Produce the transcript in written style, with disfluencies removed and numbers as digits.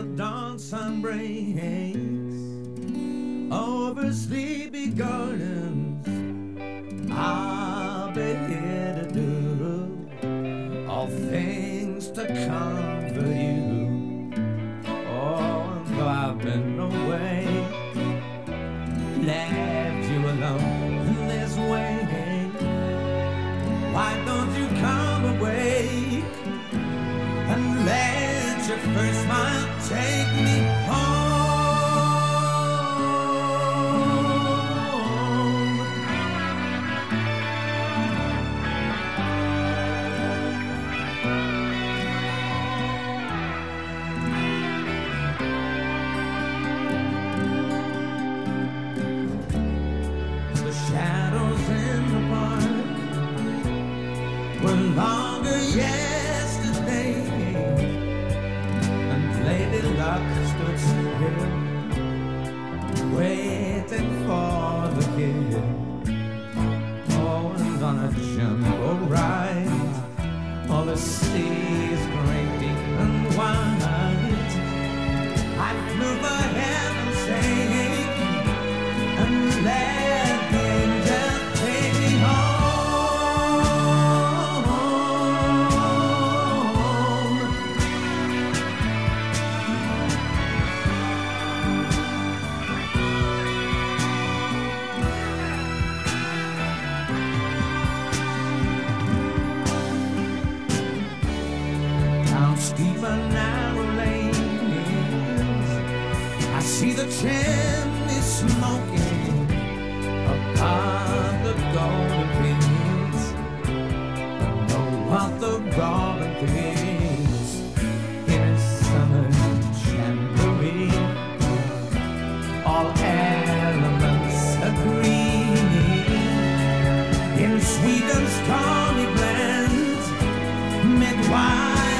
till dawn sun breaks over sleepy gardens. I'll be here to do all things to comfort you. Oh, though I've been away, left you alone in this way, why don't you come awake and let your first smile take me home? The shadows in the park were longer yesterday, and Lady Luck stood still, waiting for the kid. Oh, and on a jumbo ride, all the seas great deep and wide, I flew for heaven's sake and let the angels take me home. Down steep and narrow lanes, I see the chimney smoking upon the golden fields. Know what the robin thinks in a summer jamboree. All elements agree in sweet and stormy blend, mid-wide